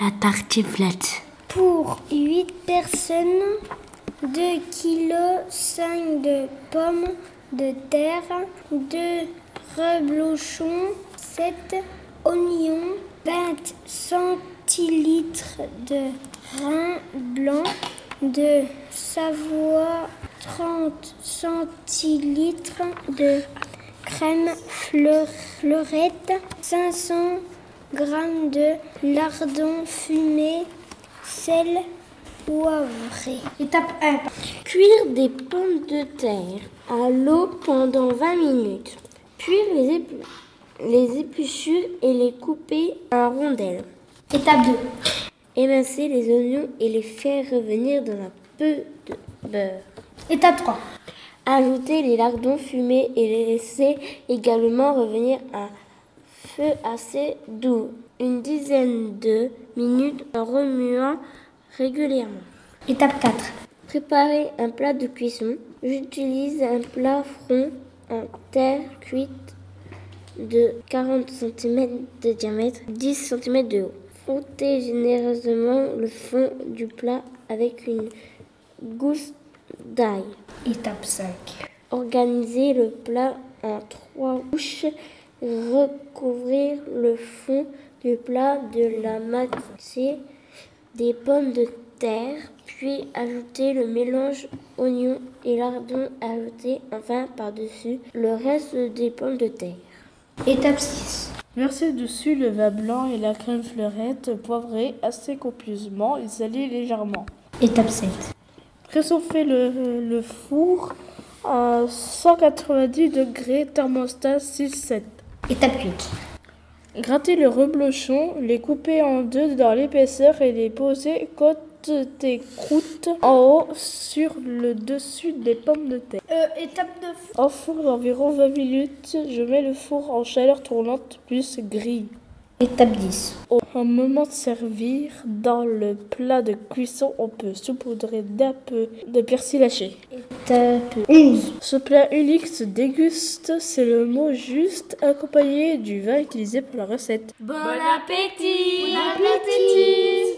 la tartiflette. Pour 8 personnes, 2,5 kg de pommes de terre, 2 reblochons, 7 oignons, 20 centilitres de vin blanc, de Savoie, 30 centilitres de crème fleurette, 500 g de lardons fumés, sel, poivré. Étape 1. Cuire des pommes de terre à l'eau pendant 20 minutes. Puis les éplucher et les couper en rondelles. Étape 2. Émincer les oignons et les faire revenir dans un peu de beurre. Étape 3. Ajouter les lardons fumés et les laisser également revenir à feu assez doux. Une dizaine de minutes en remuant régulièrement. Étape 4. Préparer un plat de cuisson. J'utilise un plat rond en terre cuite de 40 cm de diamètre, 10 cm de haut. Frottez généreusement le fond du plat avec une gousse d'ail. Étape 5. Organisez le plat en 3 couches. Recouvrir le fond du plat de la moitié des pommes de terre, puis ajouter le mélange oignon et lardons, ajouter enfin par-dessus le reste des pommes de terre. Étape 6. Versez dessus le vin blanc et la crème fleurette poivrée assez copieusement et salez légèrement. Étape 7. Réchauffez le four à 190 degrés, thermostat 6-7. Étape 8. Grattez le reblochon, les couper en deux dans l'épaisseur et les poser côté croûte en haut sur le dessus des pommes de terre. Étape 9. Au four d'environ 20 minutes, je mets le four en chaleur tournante plus grille. Étape 10. Au moment de servir, dans le plat de cuisson, on peut saupoudrer d'un peu de persil haché. Étape 11. Ce plat unique se déguste, c'est le mot juste, accompagné du vin utilisé pour la recette. Bon appétit! Bon appétit!